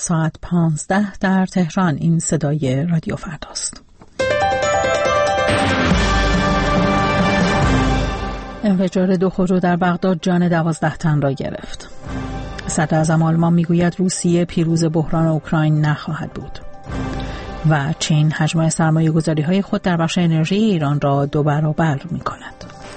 ساعت 15 در تهران. این صدای رادیو فرداست. انفجار 2 خودرو در بغداد جان 12 تن را گرفت. صدر اعظم آلمان میگوید روسیه پیروز بحران اوکراین نخواهد بود. و چین حجم سرمایه‌گذاری‌های خود در بخش انرژی ایران را 2 برابر می‌کند.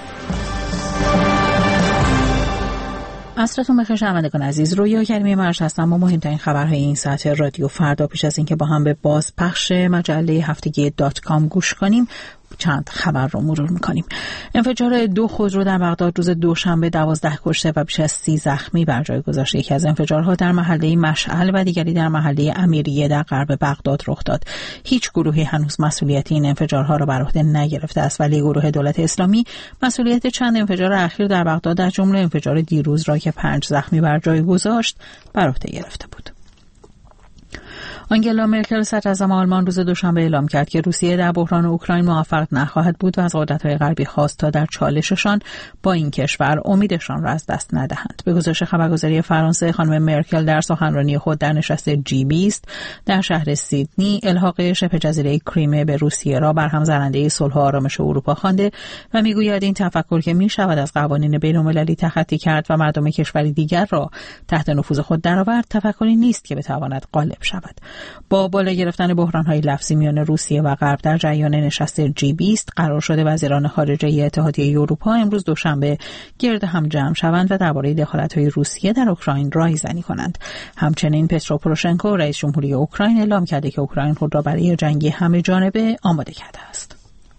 عصرتون بخیر شنوندگان عزیز، رویا کریمی مرش هستم با مهمترین خبرهای این ساعت رادیو فردا. پیش از اینکه با هم به بازپخش مجله هفتگی .com گوش کنیم، چند خبر رو مرور میکنیم. انفجار 2 خودرو در بغداد روز دوشنبه 12 کشته و بیش از 30 زخمی بر جای گذاشت. یکی از انفجارها در محله مشعل و دیگری در محله امیریه در غرب بغداد رخ داد. هیچ گروهی هنوز مسئولیت این انفجارها را بر عهده نگرفته است، ولی گروه دولت اسلامی مسئولیت چند انفجار اخیر در بغداد در جمله انفجار دیروز را که 5 زخمی بر جای گذاشت بر عهده گرفته بود. آنگلا مرکل صدر اعظم آلمان روز دوشنبه اعلام کرد که روسیه در بحران اوکراین موفق نخواهد بود و از قدرت‌های غربی خواست تا در چالششان با این کشور امیدشان را از دست ندهند. به گزارش خبرگزاری فرانسه، خانم مرکل در سخنرانی خود در نشست G20 در شهر سیدنی الحاق شبه جزیره کریمه به روسیه را برهم زننده صلح و آرامش اروپا خوانده و میگوید این تفکر که میشود از قوانین بین‌المللی تخطی کرد و مردم کشوری دیگر را تحت نفوذ خود درآورد، تفکری نیست که بتواند غالب شود. با بالا گرفتن بحران‌های لفظی میان روسیه و غرب در جریان نشست G20 قرار شده وزیران خارجه اتحادیه اروپا امروز دوشنبه گرد هم جمع شوند و درباره دخالت‌های روسیه در اوکراین رایزنی کنند. همچنین پترو پوروشنکو رئیس جمهوری اوکراین اعلام کرده که اوکراین خود را برای جنگ همه جانبه آماده کرده است.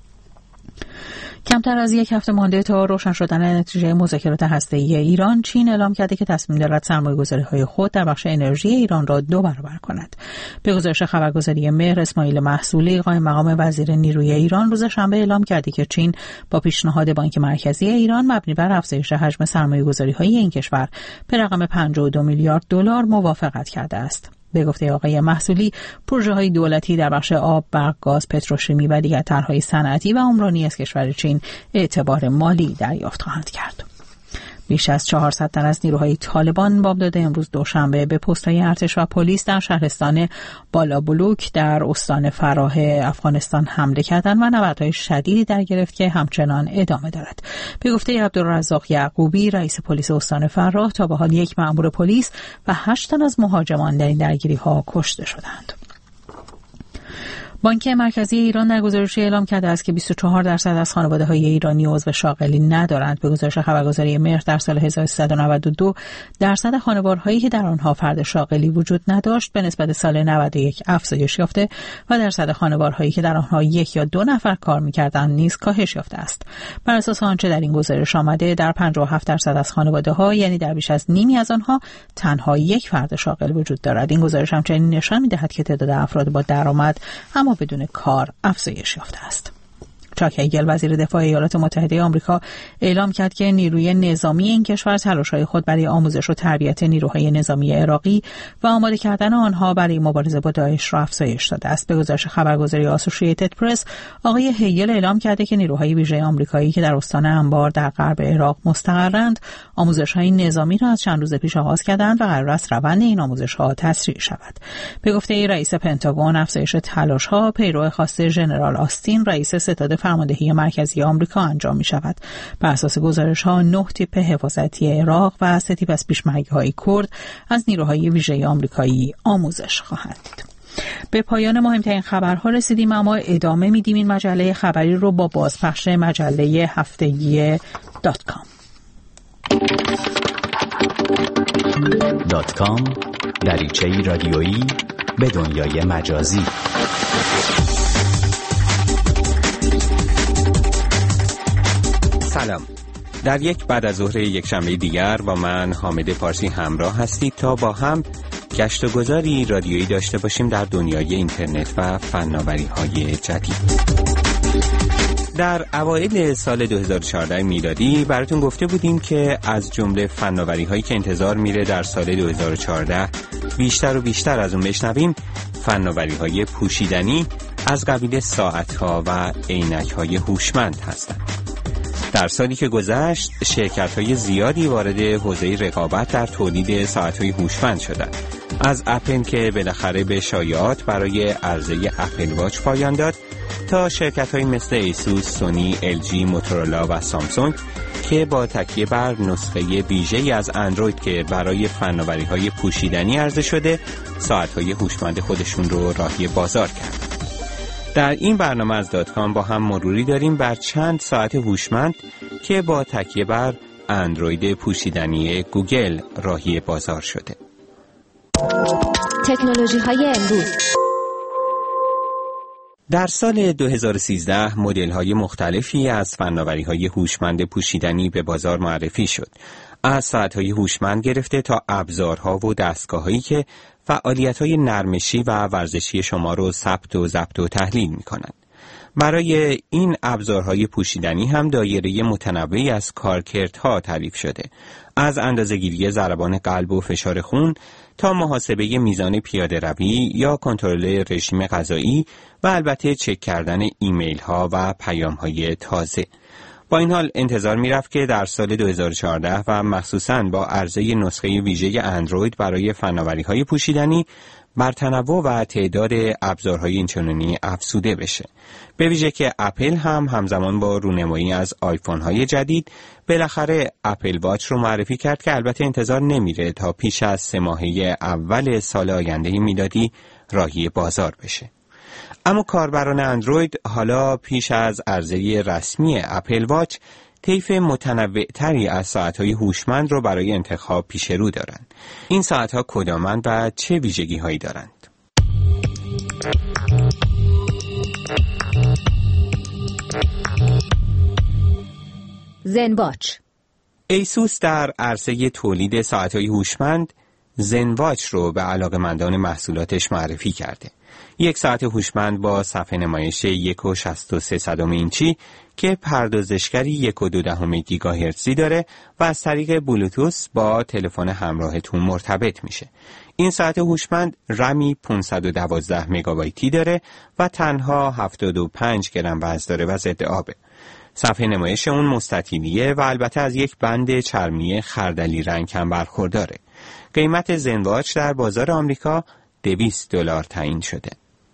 کمتر از 1 هفته مانده تا روشن شدن نتیجه مذاکرات هسته‌ای ایران، چین اعلام کرده که تصمیم دارد سرمایه‌گذاری‌های خود در بخش انرژی ایران را 2 برابر کند. به گزارش خبرگزاری مهر، اسماعیل محصولی قائم مقام وزیر نیروی ایران روز شنبه اعلام کرده که چین با پیشنهاد بانک مرکزی ایران مبنی بر افزایش حجم سرمایه‌گذاری‌های این کشور به رقم 52 میلیارد دلار موافقت کرده است. به گفته آقای محصولی، پروژه‌های دولتی در بخش آب، برق، گاز، پتروشیمی و دیگر طرح‌های صنعتی و عمرانی از کشور چین اعتبار مالی دریافت خواهند کرد. بیش از 400 تن از نیروهای طالبان بامداد امروز دوشنبه به پست‌های ارتش و پلیس در شهرستان بالابلوک در استان فراه افغانستان حمله کردند و نبردهای شدیدی در گرفت که همچنان ادامه دارد. به گفته عبدالرزاق یعقوبی رئیس پلیس استان فراه، تا به حال 1 مأمور پلیس و 8 تن از مهاجمان در این درگیری‌ها کشته شدند. بانک مرکزی ایران در گزارشی اعلام کرده است که 24% از خانواده‌های ایرانی عضو شاغلی ندارند. به گزارش خبرگزاری مهر در سال 1392 درصد خانوارهایی که در آنها فرد شاغلی وجود نداشت به نسبت سال 91 افزایش یافته و درصد خانوارهایی که در آنها 1 یا 2 نفر کار می‌کردند نیز کاهش یافته است. بر اساس آنچه در این گزارش آمده، در 57% از خانواده‌ها، یعنی در بیش از نیمی از آنها، تنها 1 فرد شاغل وجود دارد. این گزارش همچنین نشان می‌دهد که تعداد افراد با درآمد اما بدون کار افزایش یافته است. چاک هیگل وزیر دفاع ایالات متحده آمریکا اعلام کرد که نیروی نظامی این کشور تلاش‌های خود برای آموزش و تربیت نیروهای نظامی عراقی و آماده کردن آنها برای مبارزه با داعش را افزایش داده است. به گزارش خبرگزاری آسوشییتد پرس، آقای هیگل اعلام کرده که نیروهای ویژه آمریکایی که در استان انبار در غرب عراق مستقرند، آموزش‌های نظامی را از چند روز پیش آغاز کردند و قرار است روند این آموزش‌ها تسریع شود. به گفته رئیس پنتاگون، افزایش تلاش‌ها پیرو خواست ژنرال آستین، رئیس ستاد فرماندهی مرکزی آمریکا انجام می شود. بر اساس گزارش ها 9 تیپ حفاظتی عراق و 3 تیپ از پیشمرگ‌های کرد از نیروهای ویژه آمریکایی آموزش خواهند دید. به پایان مهمترین خبرها رسیدیم، اما ادامه میدیم این مجله خبری رو با بازپخش مجله هفتگی .com. دریچه‌ای رادیویی به دنیای مجازی. سلام. در یک بعد از ظهر یک شنبه دیگر با من حامد پارسی همراه هستید تا با هم گشت و گذاری رادیویی داشته باشیم در دنیای اینترنت و فناوری‌های جدید. در اوایل سال 2014 میلادی براتون گفته بودیم که از جمله فناوری‌هایی که انتظار میره در سال 2014 بیشتر و بیشتر از اون بشنویم، فناوری‌های پوشیدنی از قبیل ساعت‌ها و عینک‌های هوشمند هستند. در سالی که گذشت شرکت‌های زیادی وارد حوزه رقابت در تولید ساعت‌های هوشمند شدند. از اپل که بالاخره به شایعات برای عرضه اپل واچ پایان داد تا شرکت‌هایی مثل ایسوس، سونی، LG، موتورولا و سامسونگ که با تکیه بر نسخه ویژه‌ای از اندروید که برای فناوری‌های پوشیدنی عرضه شده، ساعت‌های هوشمند خودشون رو راهی بازار کرد. در این برنامه از داتکام با هم مروری داریم بر چند ساعت هوشمند که با تکیه بر اندروید پوشیدنی گوگل راهی بازار شده. تکنولوژی‌های امروز. در سال 2013 مدل‌های مختلفی از فناوری‌های هوشمند پوشیدنی به بازار معرفی شد. از ساعت‌های هوشمند گرفته تا ابزارها و دستگاه‌هایی که فعالیت‌های نرمشی و ورزشی شما رو ثبت و ضبط و تحلیل می‌کنند. برای این ابزارهای پوشیدنی هم دایره متنوعی از کارکردها تعریف شده. از اندازه‌گیری ضربان قلب و فشار خون تا محاسبه میزان پیاده روی یا کنترل رژیم غذایی و البته چک کردن ایمیل ها و پیام های تازه. با این حال انتظار میرفت که در سال 2014 و مخصوصاً با عرضه نسخه ویژه اندروید برای فناوری های پوشیدنی بر تنوع و تعداد ابزارهای اینچنینی افزوده بشه. به ویژه که اپل هم همزمان با رونمایی از آیفون های جدید بالاخره اپل واچ رو معرفی کرد که البته انتظار نمیره تا پیش از 3 ماهه اول سال آینده میلادی راهی بازار بشه. اما کاربران اندروید حالا پیش از عرضه رسمی اپل واچ طیف متنوع‌تری از ساعت‌های هوشمند رو برای انتخاب پیش رو دارند. این ساعت‌ها کدامند و چه ویژگی‌هایی دارند؟ زن واچ. ایسوس در عرصه تولید ساعت‌های هوشمند زن واچ رو به علاقه‌مندان محصولاتش معرفی کرده. یک ساعت هوشمند با صفحه نمایش 1.63 اینچی که پردازشگری 1.2 گیگاهرتزی داره و از طریق بلوتوث با تلفن همراهتون مرتبط میشه. این ساعت هوشمند رمی 512 مگابایتی داره و تنها 75 گرم وزن داره و ضد آبه. صفحه نمایش اون مستطیلیه و البته از یک بند چرمی خردلی رنگ هم برخورداره. قیمت زن واچ در بازار آمریکا $200 تعیین شده.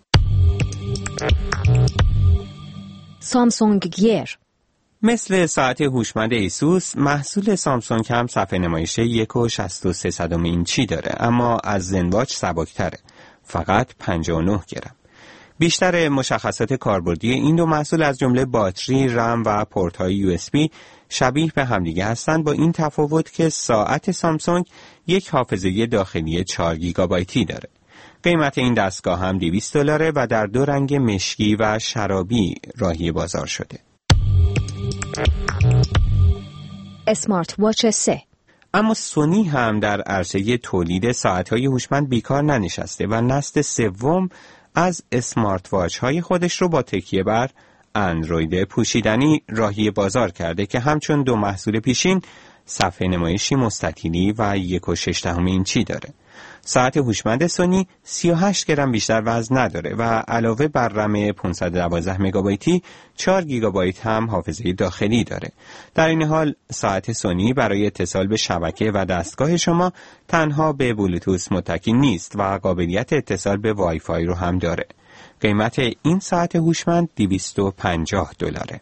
سامسونگ گیر. مثل ساعت هوشمند ایسوس، محصول سامسونگ هم صفحه نمایش 1.63 اینچی داره، اما از زن واچ سبک‌تره، فقط 59 گرم. بیشتر مشخصات کاربردی این دو محصول از جمله باتری، رم و پورت‌های USB شبیه به همدیگه هستند، با این تفاوت که ساعت سامسونگ یک حافظه داخلی 4 گیگابایتی داره. قیمت این دستگاه هم $200 و در 2 رنگ مشکی و شرابی راهی بازار شده. اسمارت واچ 3. اما سونی هم در عرصه تولید ساعت‌های هوشمند بیکار ننشسته و نسل 3 از اسمارت واچ های خودش رو با تکیه بر اندروید پوشیدنی راهی بازار کرده که همچون دو محصول پیشین صفحه نمایشی مستطیلی و 1.6 اینچی داره. ساعت هوشمند سونی 38 گرم بیشتر وزن نداره و علاوه بر رم 512 مگابایتی 4 گیگابایت هم حافظه داخلی داره. در این حال ساعت سونی برای اتصال به شبکه و دستگاه شما تنها به بلوتوث متکی نیست و قابلیت اتصال به وای فای رو هم داره. قیمت این ساعت هوشمند $250.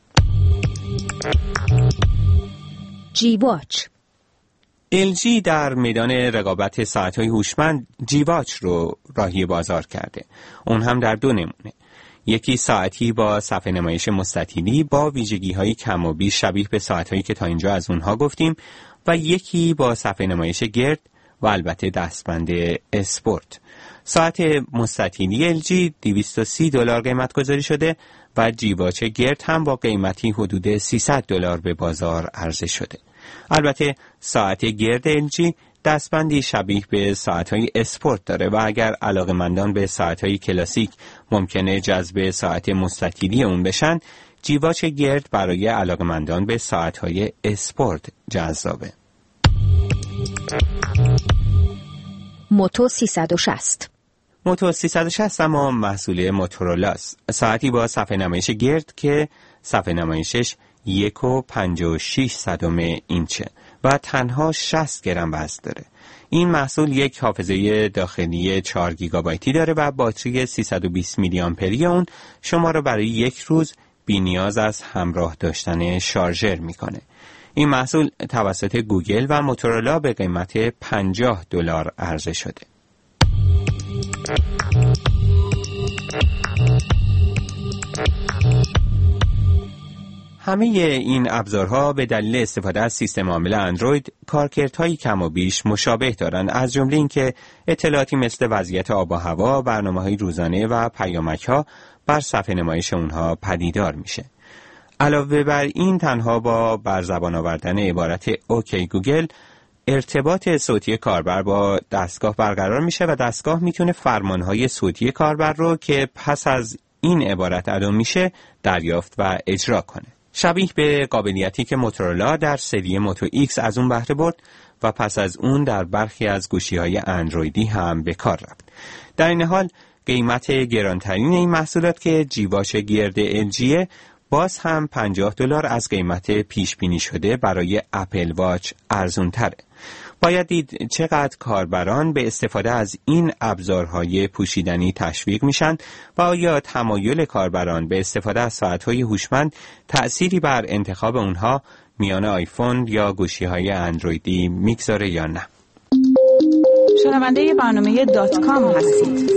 جی واچ. LG در میدان رقابت ساعت‌های هوشمند جی واچ رو راهی بازار کرده. اون هم در 2 نمونه. یکی ساعتی با صفحه نمایش مستطیلی با ویژگی‌های کم و بیش شبیه به ساعت‌هایی که تا اینجا از اونها گفتیم و یکی با صفحه نمایش گرد و البته دستبند اسپورت. ساعت مستطیلی LG $230 قیمت گذاری شده و جی واچ گرد هم با قیمتی حدود $300 به بازار عرضه شده. البته ساعت گرد LG دستبندی شبیه به ساعت‌های اسپورت داره و اگر علاقه‌مندان به ساعت‌های کلاسیک ممکنه جذب ساعت مستطیلی اون بشن، جی واچ گرد برای علاقه‌مندان به ساعت‌های اسپورت جذابه. موتو 360. موتو 360 اما محصول موتورولاست. ساعتی با صفحه نمایش گرد که صفحه نمایشش 1.56 اینچه و تنها 60 گرم وزن داره. این محصول یک حافظه داخلی 4 گیگابایتی داره و باتری 320 میلی آمپری اون شما رو برای یک روز بی نیاز از همراه داشتن شارژر میکنه. این محصول توسط گوگل و موتورولا به قیمت $50 عرضه شده. همه این ابزارها به دلیل استفاده از سیستم عامل اندروید کارکردهای کم و بیش مشابه دارند، از جمله اینکه اطلاعاتی مثل وضعیت آب و هوا، برنامه‌های روزانه و پیامک‌ها بر صفحه نمایش اونها پدیدار میشه. علاوه بر این تنها با بر زبان آوردن عبارت اوکی گوگل ارتباط صوتی کاربر با دستگاه برقرار میشه و دستگاه میتونه فرمانهای صوتی کاربر رو که پس از این عبارت ادا میشه دریافت و اجرا کنه. شبیه به قابلیتی که موتورولا در سری موتو ایکس از اون بهره برد و پس از اون در برخی از گوشی‌های اندرویدی هم به کار رفت. در این حال قیمت گرانترین این محصولات که جیواچ گرد LG باز هم $50 از قیمت پیش بینی شده برای اپل واچ ارزون تره. باید دید چقدر کاربران به استفاده از این ابزارهای پوشیدنی تشویق میشن و آیا تمایل کاربران به استفاده از ساعت‌های هوشمند تأثیری بر انتخاب اونها میان آیفون یا گوشی‌های اندرویدی میگذاره یا نه. شنونده برنامه .com هستید.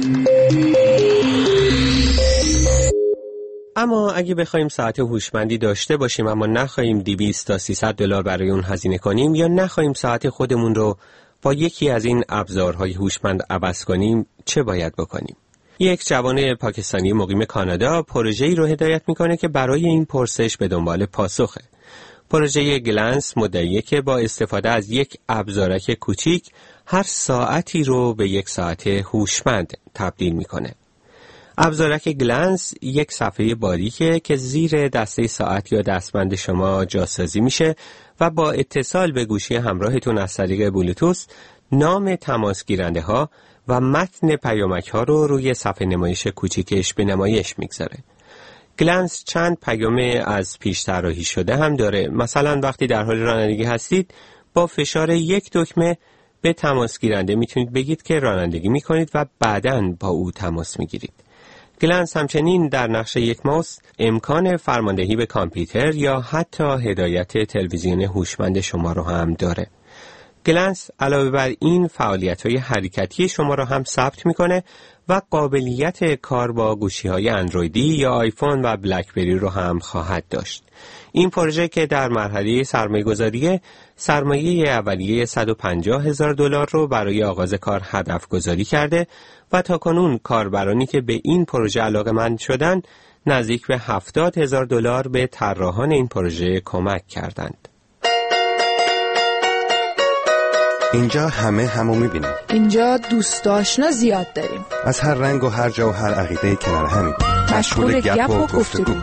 اما اگه بخوایم ساعت هوشمندی داشته باشیم اما نخواهیم $200 تا $300 برای اون هزینه کنیم یا نخواهیم ساعت خودمون رو با یکی از این ابزارهای هوشمند عوض کنیم، چه باید بکنیم؟ یک جوان پاکستانی مقیم کانادا پروژه‌ای رو هدایت میکنه که برای این پرسش به دنبال پاسخه. پروژه گلنس مدعیه که با استفاده از یک ابزارک کوچیک هر ساعتی رو به یک ساعت هوشمند تبدیل میکنه. ابزارک گلنس یک صفحه باریکه که زیر دسته ساعت یا دستبند شما جاسازی میشه و با اتصال به گوشی همراهتون از طریق بلوتوث نام تماس گیرنده ها و متن پیامک ها رو روی صفحه نمایش کوچیکش به نمایش میگذاره. گلنس چند پیام از پیش طراحی شده هم داره. مثلا وقتی در حال رانندگی هستید با فشار یک دکمه به تماس گیرنده میتونید بگید که رانندگی میکنید و بعداً با او تماس میگیرید. گلنس همچنین در نقش یک ماوس امکان فرماندهی به کامپیوتر یا حتی هدایت تلویزیون هوشمند شما رو هم داره. گلنس علاوه بر این فعالیت‌های حرکتی شما رو هم ثبت میکنه و قابلیت کار با گوشی‌های اندرویدی یا آیفون و بلکبری رو هم خواهد داشت. این پروژه که در مرحله سرمایه‌گذاریه، سرمایه اولیه $150,000 رو برای آغاز کار هدف گذاری کرده و تاکنون کاربرانی که به این پروژه علاقه‌مند شدن نزدیک به $70,000 به طراحان این پروژه کمک کردند. اینجا همو میبینیم. اینجا دوست آشنا زیاد داریم. از هر رنگ و هر جا و هر عقیده کنار همیم. مشغول گپ و گفتگو.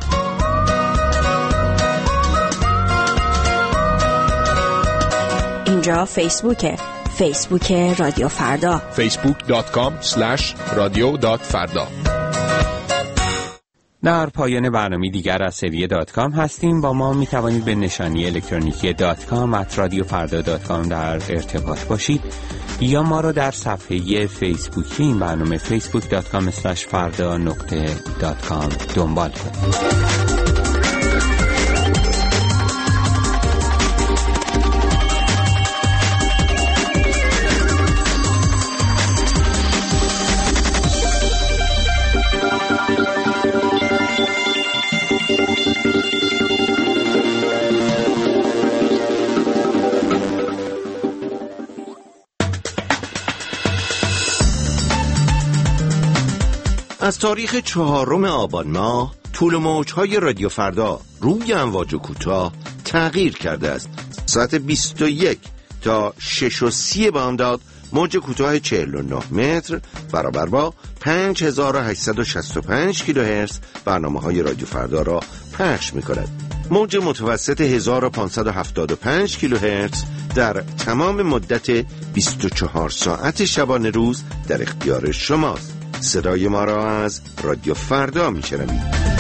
اینجا فیسبوک رادیو فردا. facebook.com/radio.farda. در پایان برنامه دیگر از سری .com هستیم. با ما می توانید به نشانی الکترونیکی .com@radiofarda.com در ارتباط باشید یا ما را در صفحه فیسبوکی این برنامه facebook.com/farda.com دنبال کنید. از تاریخ 4 آبان ماه طول موج‌های رادیو فردا روی امواج کوتاه تغییر کرده است. ساعت 21 تا 6:30 بامداد موج کوتاه 49 متر برابر با 5865 کیلوهرتز برنامه‌های رادیو فردا را پخش می‌کند. موج متوسط 1575 کیلوهرتز در تمام مدت 24 ساعت شبانه روز در اختیار شماست. صدای ما را از رادیو فردا می‌شنوید.